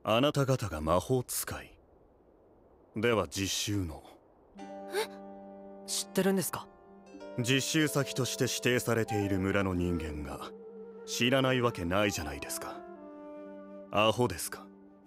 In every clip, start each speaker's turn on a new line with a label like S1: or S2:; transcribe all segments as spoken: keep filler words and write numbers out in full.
S1: あなた方が魔法使いでは、実習の。
S2: え、知ってるんですか？
S1: 実習先として指定されている村の人間が知らないわけないじゃないですか。アホですか？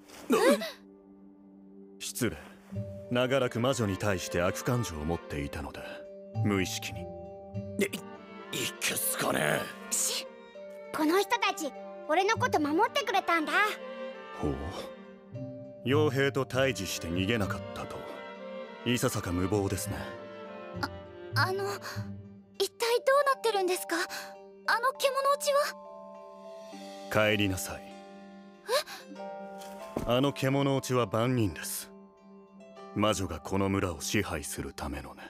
S1: 失礼。長らく魔女に対して悪感情を持っていたので、無意識に。
S3: い、いけすかねえ。
S4: し、この人たち俺のこと守ってくれたんだ。
S1: ほう。傭兵と対峙して逃げなかったと、いささか無謀ですね。
S4: あ、あの一体どうなってるんですか？あの獣落ちは。
S1: 帰りなさい。
S4: え？
S1: あの獣落ちは番人です。魔女がこの村を支配するためのね。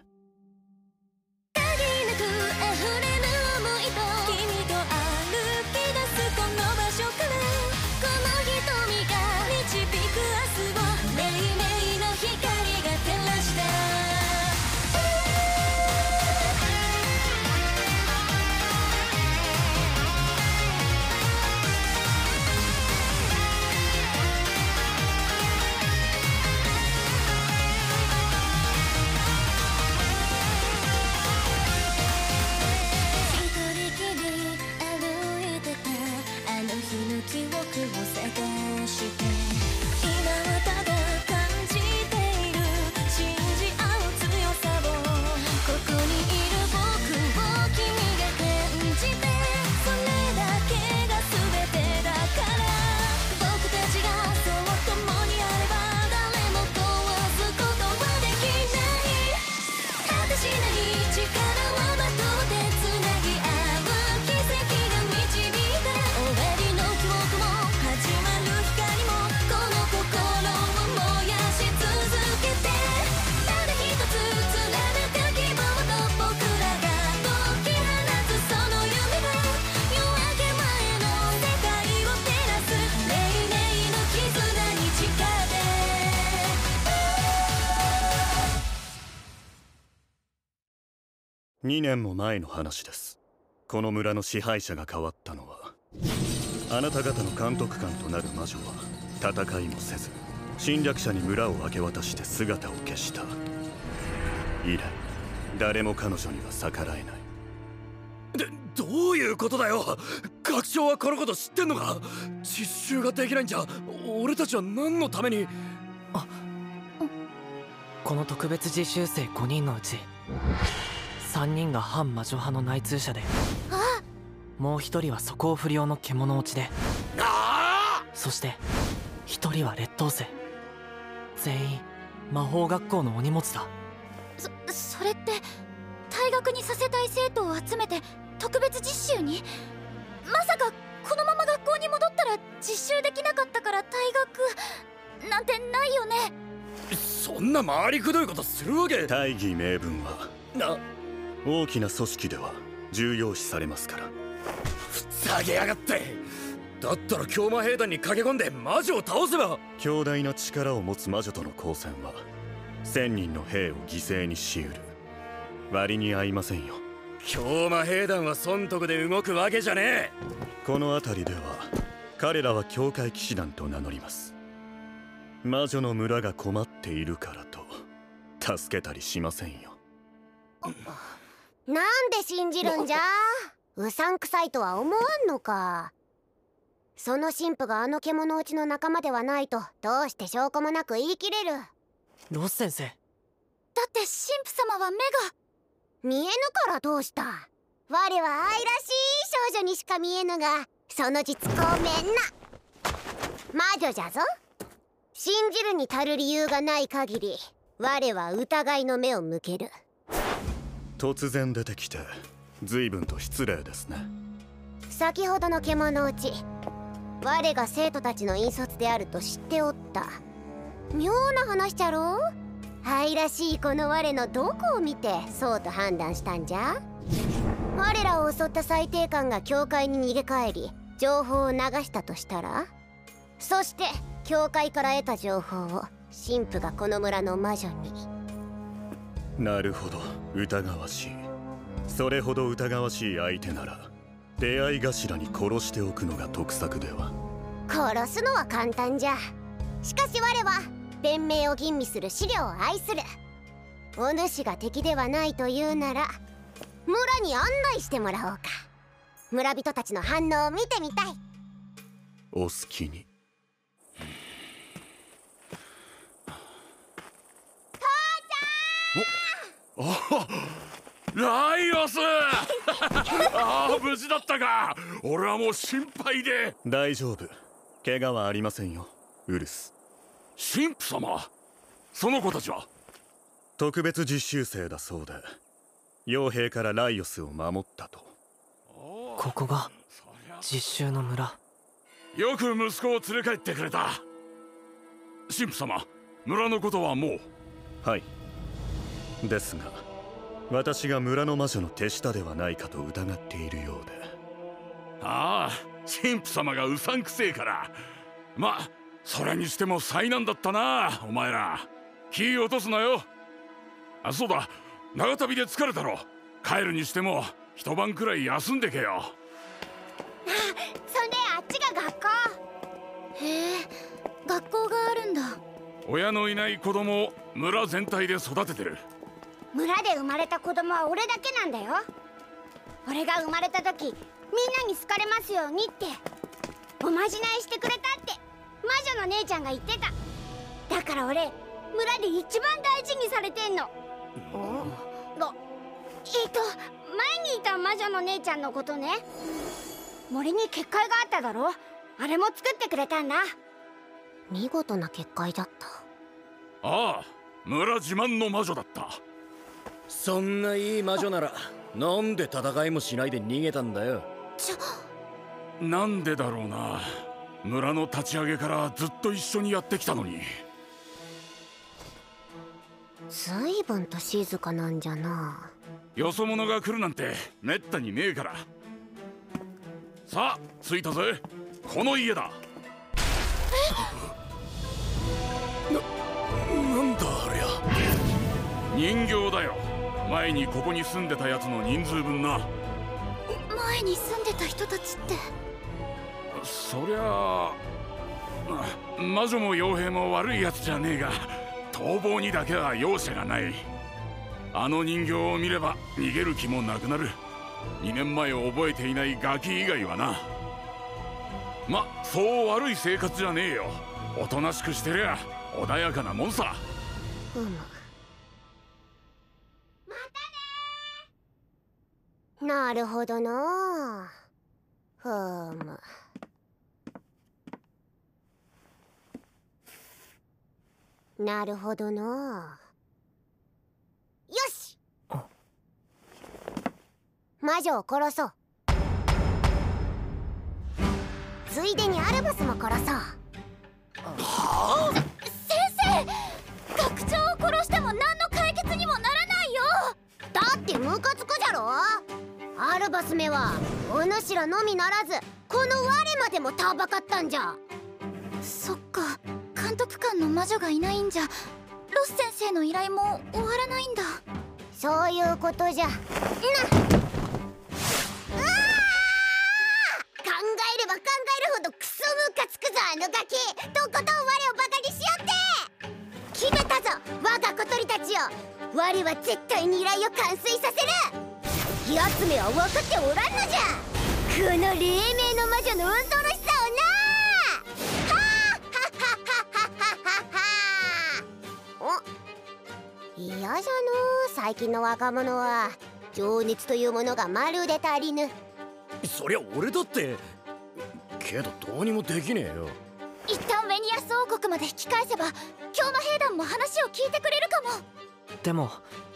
S1: にねんも前の話です。この村の支配者が変わったのは、あなた方の監督官となる魔女は戦いもせず侵略者に村を明け渡して姿を消した。以来誰も彼女には逆らえない。
S3: で、どういうことだよ。学長はこのこと知ってんのか？実習ができないんじゃ俺たちは何のために。
S2: あ、この特別実習生ごにんのうちさんにんが反魔女派の内通者で、
S4: あ、
S2: もうひとりは素行不良の獣落ちで、
S3: ああ、
S2: そしてひとりは劣等生。全員魔法学校のお荷物だ。
S4: そそれって退学にさせたい生徒を集めて特別実習に？まさかこのまま学校に戻ったら実習できなかったから退学なんてないよね？
S3: そんな回りくどいことするわけ。
S1: 大義名分は
S3: な、
S1: 大きな組織では重要視されますから。
S3: ふざけやがって。だったら狂魔兵団に駆け込んで魔女を倒せば。
S1: 強大な力を持つ魔女との交戦は千人の兵を犠牲にしうる。割に合いませんよ。
S3: 狂魔兵団は損得で動くわけじゃねえ。
S1: この辺りでは彼らは教会騎士団と名乗ります。魔女の村が困っているからと助けたりしませんよ。
S4: なんで信じるんじゃ？うさんくさいとは思わんのか。その神父があの獣落ちの仲間ではないとどうして証拠もなく言い切れる？
S2: ロス先生。
S4: だって神父様は目が見えぬからどうした？我は愛らしい少女にしか見えぬが、その実ごめんな。魔女じゃぞ。信じるに足る理由がない限り我は疑いの目を向ける。
S1: 突然出てきて随分と失礼ですね。
S4: 先ほどの獣落ち、我が生徒たちの引率であると知っておった。妙な話じゃろう。愛らしいこの我のどこを見てそうと判断したんじゃ？我らを襲った裁定官が教会に逃げ帰り情報を流したとしたら、そして教会から得た情報を神父がこの村の魔女に。
S1: なるほど、疑わしい。それほど疑わしい相手なら出会い頭に殺しておくのが得策では。
S4: 殺すのは簡単じゃ。 しかし我は弁明を吟味する資料を愛する。お主が敵ではないというなら村に案内してもらおうか。村人たちの反応を見てみたい。
S1: お好きに。
S3: あライオスああ無事だったか。俺はもう心配で。
S1: 大丈夫、怪我はありませんよ、ウルス。
S3: 神父様、その子たちは
S1: 特別実習生だそうで、傭兵からライオスを守ったと。
S2: ここが実習の村。
S3: よく息子を連れ帰ってくれた。神父様、村のことはもう。
S1: はい、ですが私が村の魔女の手下ではないかと疑っているようで。
S3: ああ、神父様がうさんくせえから。まあそれにしても災難だったな。お前ら気落とすなよ。あ、そうだ、長旅で疲れたろ。帰るにしても一晩くらい休んでけよ。
S4: そんであっちが学校。
S5: へえ、学校があるんだ。
S3: 親のいない子供を村全体で育ててる。
S4: 村で生まれた子供は俺だけなんだよ。俺が生まれた時みんなに好かれますようにっておまじないしてくれたって魔女の姉ちゃんが言ってた。だから俺村で一番大事にされてんの。がえっと前にいた魔女の姉ちゃんのことね。森に結界があっただろ。あれも作ってくれたんだ。見事な結界だった。
S3: ああ、村自慢の魔女だった。
S6: そんないい魔女ならなんで戦いもしないで逃げたんだよ。
S5: ちょ、
S3: なんでだろうな。村の立ち上げからずっと一緒にやってきたのに。
S4: 随分と静かなんじゃな。
S3: よそ者が来るなんてめったにねえから。さあ着いたぜ。この家だ。
S6: な、なんだありゃ。
S3: 人形だよ。前にここに住んでたやつの人数分な。
S5: 前に住んでた人たちって。
S3: そりゃあ魔女も傭兵も悪いやつじゃねえが、逃亡にだけは容赦がない。あの人形を見れば逃げる気もなくなる。にねんまえを覚えていないガキ以外はな。ま、そう悪い生活じゃねえよ。おとなしくしてりゃ穏やかなもんさ。
S4: うむ。なるほどな。ふむ。なるほどな。よし、魔女を殺そう。ついでにアルバスも殺そう。
S5: はあ、先生、学長を殺しても何の解決にもならないよ。
S4: だってムカつくじゃろ。アルバスめはお主らのみならずこの我までもたばかったんじゃ。
S5: そっか、監督官の魔女がいないんじゃロス先生の依頼も終わらないんだ。
S4: そういうことじゃな。うわ考えれば考えるほどクソムカつくぞあのガキ。とことん我をバカにしよって決めたぞ我が小鳥たちよ。我は絶対に依頼を完遂させる。奴めは分かっておらんのじゃ。この黎明の魔女の恐ろしさをな。嫌じゃの最近の若者は。情熱というものがまるで足りぬ。
S6: そりゃ俺だって。けどどうにもできねえよ。
S5: 一旦ウェニアス王国まで引き返せば強魔兵団も話を聞いてくれるかも。
S2: でも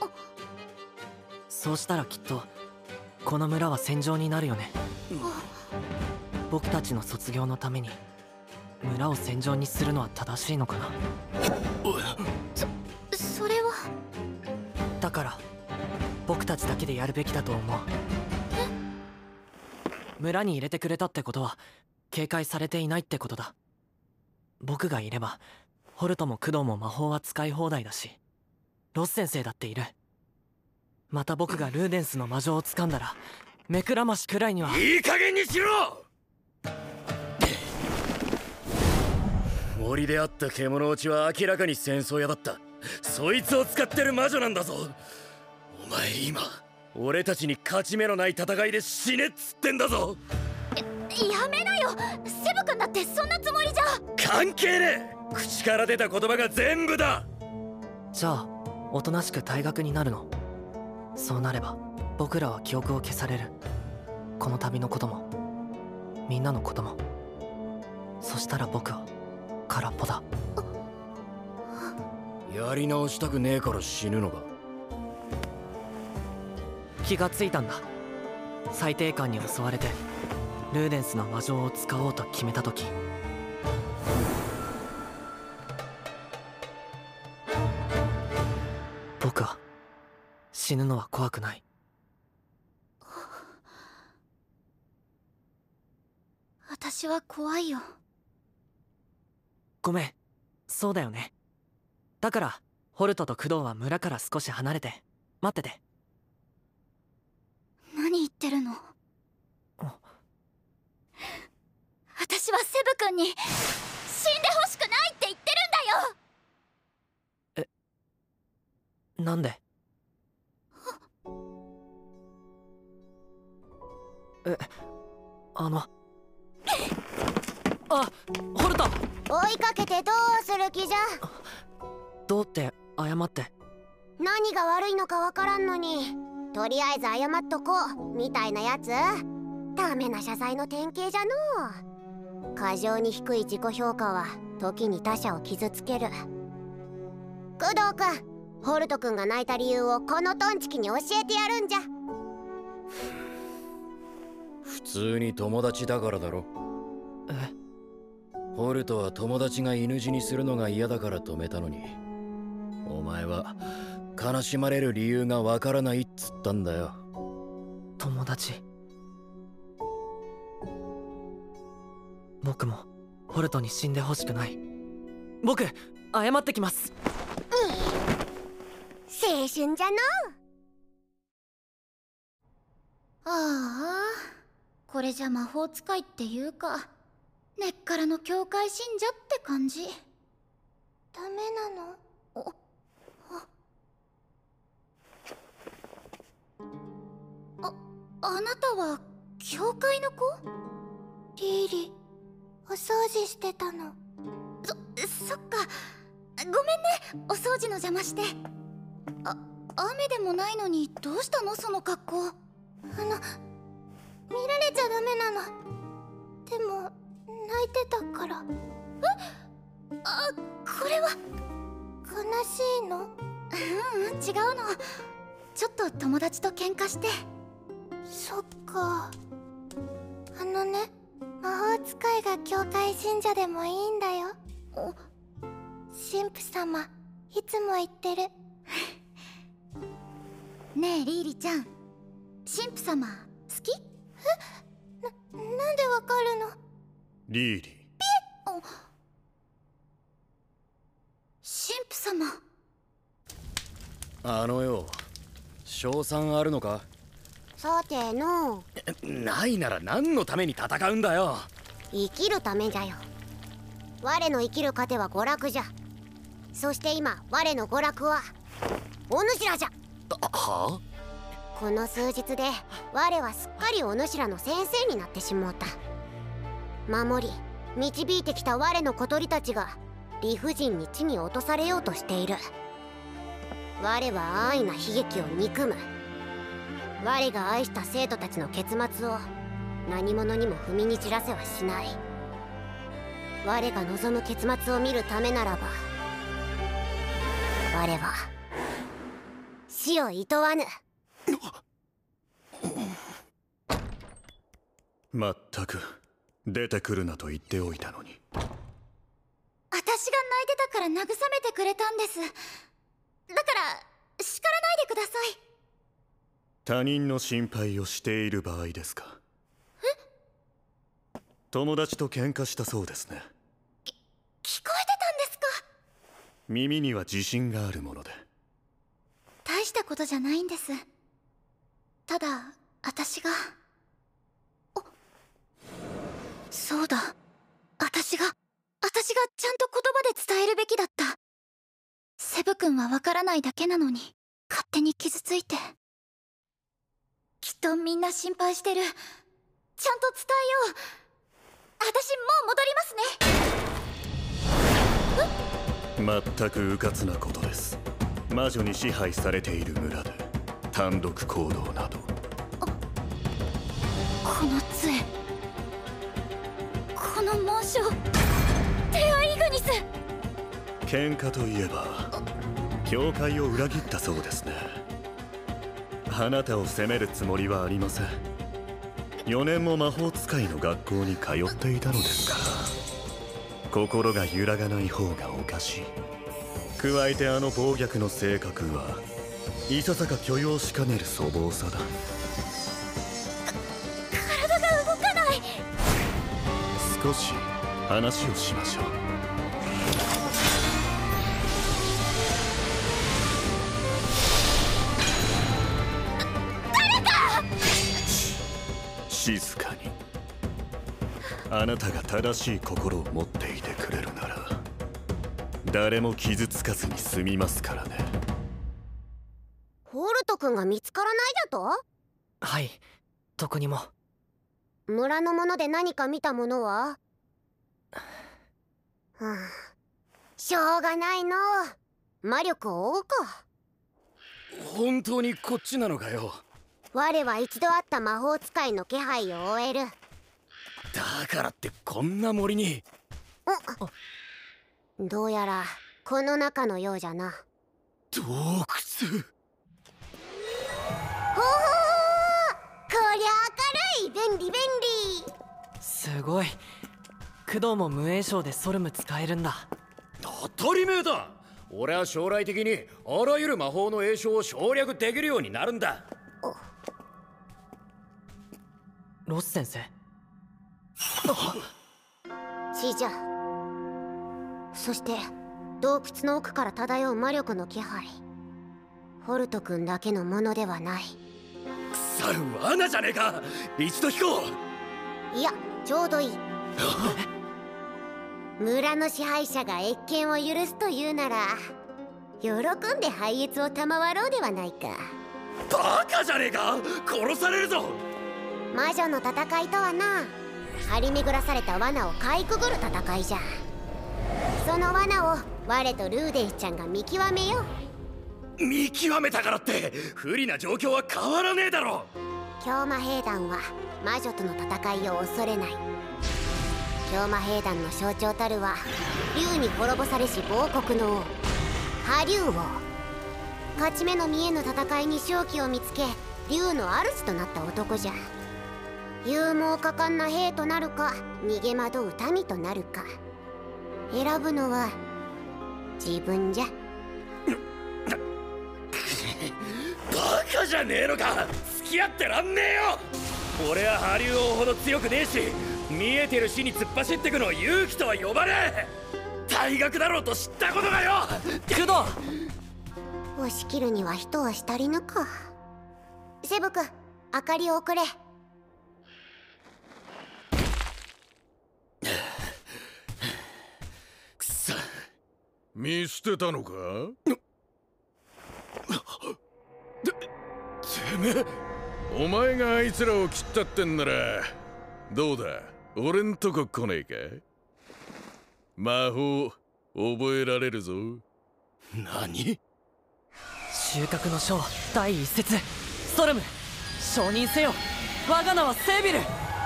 S2: そうしたらきっとこの村は戦場になるよね。僕たちの卒業のために村を戦場にするのは正しいのかな。
S5: そそれは。
S2: だから僕たちだけでやるべきだと思う。村に入れてくれたってことは警戒されていないってことだ。僕がいればホルトもクドーも魔法は使い放題だし、ロス先生だっている。また僕がルーデンスの魔女を掴んだら目くらましくらいには。
S3: いい加減にしろ。
S6: 森で会った獣落ちは明らかに戦争屋だった。そいつを使ってる魔女なんだぞ。お前今俺たちに勝ち目のない戦いで死ねっつってんだぞ。
S5: やめなよ、セブ君だってそんなつもりじゃ。
S6: 関係ねえ、口から出た言葉が全部だ。
S2: じゃあおとなしく退学になるの？そうなれば僕らは記憶を消される。この旅のこともみんなのことも。そしたら僕は空っぽだ。
S6: やり直したくねえから死ぬのか？
S2: 気がついたんだ。裁定官に襲われてルーデンスの魔杖を使おうと決めた時、僕は死ぬのは怖くない。
S5: 私は怖いよ。
S2: ごめん、そうだよね。だからホルトと工藤は村から少し離れて待ってて。
S5: 何言ってるの？私はセブ君に死んでほしくないって言ってるんだよ。
S2: え、なんで？え、あのあ、ホルト！
S4: 追いかけてどうする気じゃ？
S2: どうって謝って。
S4: 何が悪いのかわからんのに、とりあえず謝っとこうみたいなやつ？ダメな謝罪の典型じゃのう。過剰に低い自己評価は時に他者を傷つける。工藤君、ホルト君が泣いた理由をこのトンチキに教えてやるんじゃ。
S6: 普通に友達だからだろ。
S2: え？
S6: ホルトは友達が犬死にするのが嫌だから止めたのに、お前は悲しまれる理由がわからないっつったんだよ。
S2: 友達。僕もホルトに死んでほしくない。僕謝ってきます。
S4: 青春じゃのう。
S5: ああ、これじゃ魔法使いっていうか根っからの教会信者って感じ。
S4: ダメなの？
S5: おああなたは教会の子？
S4: リーリ、お掃除してたの。
S5: そ、そっか。ごめんね、お掃除の邪魔して。あ、雨でもないのにどうしたのその格好。
S4: あの、見られちゃダメなの。でも、泣いてたから。
S5: え？あ、これは
S4: 悲しいの？
S5: ううん、違うの。ちょっと友達と喧嘩して。
S4: そっか。あのね、魔法使いが教会信者でもいいんだよ。神父様、いつも言ってる。
S5: ねえリーリちゃん、神父様好き？
S4: え？な、なんでわかるの？
S1: リーリー。
S5: お、神父様。
S6: あのよ、賞賛あるのか？
S4: さての。
S6: ないなら何のために戦うんだよ。
S4: 生きるためじゃよ。我の生きる糧は娯楽じゃ。そして今我の娯楽はお主らじゃ。
S6: は？
S4: この数日で我はすっかりお主らの先生になってしもうた。守り導いてきた我の小鳥たちが理不尽に地に落とされようとしている。我は安易な悲劇を憎む。我が愛した生徒たちの結末を何者にも踏みにじらせはしない。我が望む結末を見るためならば我は死をいとわぬ。
S1: まったく出てくるなと言っておいたのに。
S5: 私が泣いてたから慰めてくれたんです。だから叱らないでください。
S1: 他人の心配をしている場合ですか？え？友達と喧嘩したそうですね。
S5: き、聞こえてたんですか？
S1: 耳には自信があるもので。
S5: 大したことじゃないんです。ただ私がおそうだ、私が私がちゃんと言葉で伝えるべきだった。セブ君はわからないだけなのに勝手に傷ついて。きっとみんな心配してる。ちゃんと伝えよう。私もう戻りますね。
S1: 全く迂闊なことです。魔女に支配されている村で単独行動など。
S5: この杖、この紋章、テアイグニス。
S1: 喧嘩といえば教会を裏切ったそうですね。あなたを責めるつもりはありません。よねんも魔法使いの学校に通っていたのですから。心が揺らがない方がおかしい。加えてあの暴虐の性格はいささか許容しかねる粗暴さだ。
S5: 体が動かない。
S1: 少し話をしましょう。
S5: 誰か！
S1: 静かに。あなたが正しい心を持っていてくれるなら誰も傷つかずに済みますからね。
S4: ホルト君が見つからないだと？
S2: はい、どこにも。
S4: 村のもので何か見たものは？はあ、しょうがないの。魔力を追うか。
S6: 本当にこっちなのかよ。
S4: 我は一度会った魔法使いの気配を追える。
S6: だからってこんな森に。
S4: どうやらこの中のようじゃな。
S6: 洞窟。
S4: ほほー、こりゃ明るい。便利便利。
S2: すごい。工藤も無影将でソルム使えるんだ。
S6: 当たり前だ。俺は将来的にあらゆる魔法の詠唱を省略できるようになるんだ。
S2: ロス先生。
S4: 血じゃ。そして洞窟の奥から漂う魔力の気配、ホルト君だけのものではない。
S6: 腐る罠じゃねえか。一度引こ
S4: う。いや、ちょうどいい。村の支配者が謁見を許すというなら喜んで拝謁を賜ろうではないか。
S6: バカじゃねえか。殺されるぞ。
S4: 魔女の戦いとはな、張り巡らされた罠をかいくぐる戦いじゃ。その罠を我とルーデンスちゃんが見極めよ
S6: う。見極めたからって不利な状況は変わらねえだろ。
S4: 狂魔兵団は魔女との戦いを恐れない。狂魔兵団の象徴たるは竜に滅ぼされし亡国の王破竜王。勝ち目の見えぬ戦いに勝機を見つけ竜の主となった男じゃ。勇猛果敢な兵となるか逃げ惑う民となるか、選ぶのは自分じゃ。
S6: バカじゃねえのか。付き合ってらんねえよ。俺は破竜王ほど強くねえし、見えてる死に突っ走ってくのを勇気とは呼ばねえ。退学だろうと知ったことがよ。
S2: 工藤、
S4: 押し切るには人は足りぬか。セブ君、明かりを送れ。
S6: くそ、
S3: 見捨てたのか？
S6: て、てめえ。
S3: お前があいつらを切ったってんならどうだ、俺んとこ来ねえか？魔法覚えられるぞ。
S6: 何？
S2: 収穫の書第一節、ソルム承認せよ。我が名はセービル。あっ、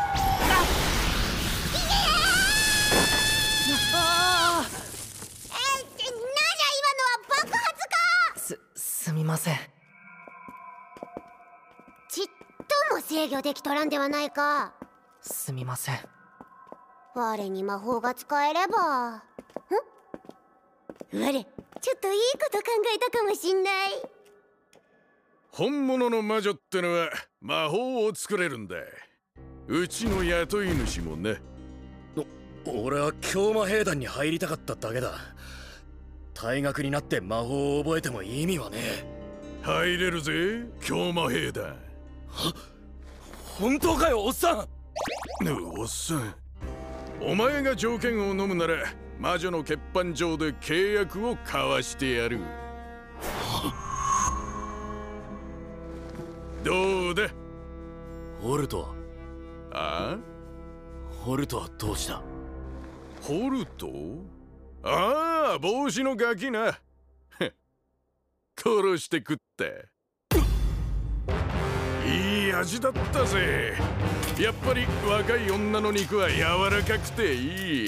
S2: ああ、
S4: えー、なんじゃ今のは爆発か。
S2: すすみません。
S4: ちっとも制御できとらんではないか。
S2: すみません。
S4: 我に魔法が使えれば。ん？我、ちょっといいこと考えたかもしんない。
S3: 本物の魔女ってのは魔法を作れるんだ。うちの雇い主もね。
S6: 俺は狂魔兵団に入りたかっただけだ。退学になって魔法を覚えても意味はねえ。
S3: 入れるぜ、狂魔兵団。
S6: は、本当かよ、おっさん。
S3: おっさん、お前が条件を飲むなら魔女の欠板上で契約を交わしてやる。どうだ
S6: ホルトは？
S3: ああ
S6: ホルトはどうした？
S3: ホルト？ああ、帽子のガキな。殺して食った。いい味だったぜ。やっぱり若い女の肉は柔らかくていい。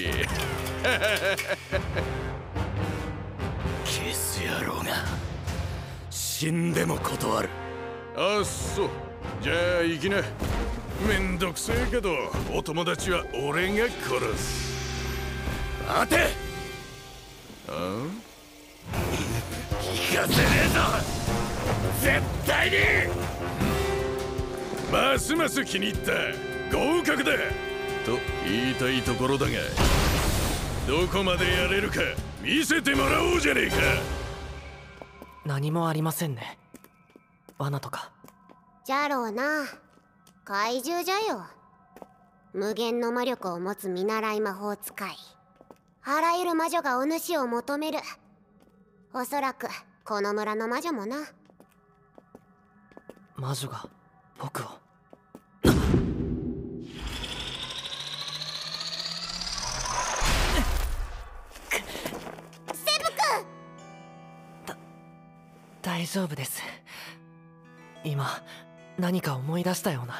S6: キス野郎が死んでも断る。
S3: あっそう。じゃあ行きな。めんどくせえけどお友達は俺が殺す。
S6: 待て。
S3: ああ
S6: 行かせねえぞ絶対に。
S3: ますます気に入った。合格だと言いたいところだが、どこまでやれるか見せてもらおうじゃねえか。
S2: 何もありませんね。罠とか。
S4: じゃろうな。怪獣じゃよ。無限の魔力を持つ見習い魔法使い。あらゆる魔女がお主を求める。おそらくこの村の魔女もな。
S2: 魔女が僕を。
S4: セブ君！
S2: だ大丈夫です。今何か思い出したような。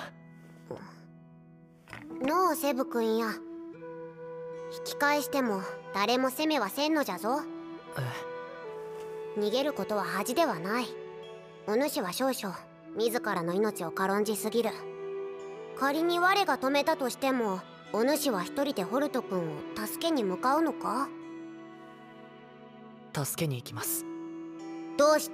S4: のうセブ君や。引き返しても誰も攻めはせんのじゃぞ。
S2: え
S4: 逃げることは恥ではない。お主は少々自らの命を軽んじすぎる。仮に我が止めたとしてもお主は一人でホルト君を助けに向かうのか？
S2: 助けに行きます。
S4: どうして？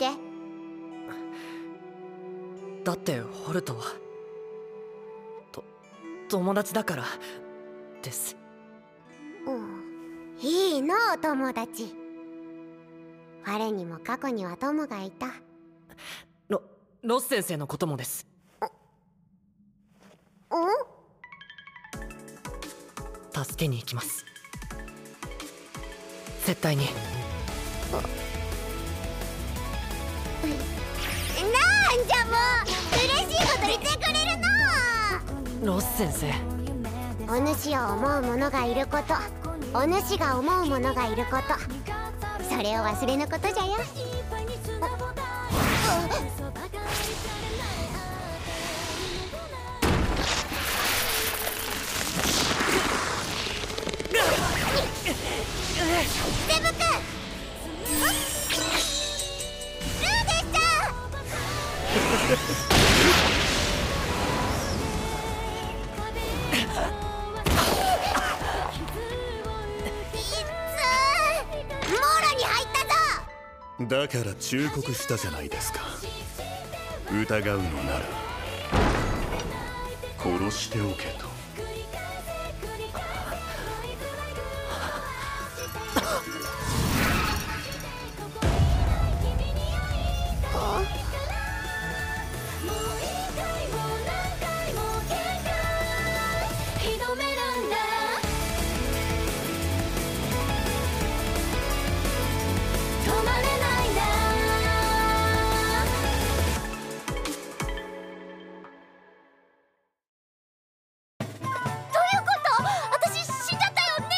S2: だってホルトはと友達だからです。
S4: うん、いいのお友達。我にも過去には友がいた。
S2: ロロス先生のこともです。
S4: ん？
S2: 助けに行きます。絶対に。
S4: なんじゃもう嬉しいこと言ってくれるの。
S2: ロス先生。
S4: お主を思う者がいること、お主が思う者がいること、それを忘れぬことじゃよ。セブ君、ルーでした
S1: だから忠告したじゃないですか。疑うのなら殺しておけと。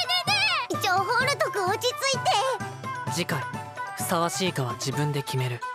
S2: 次回ふさわしいかは自分で決める。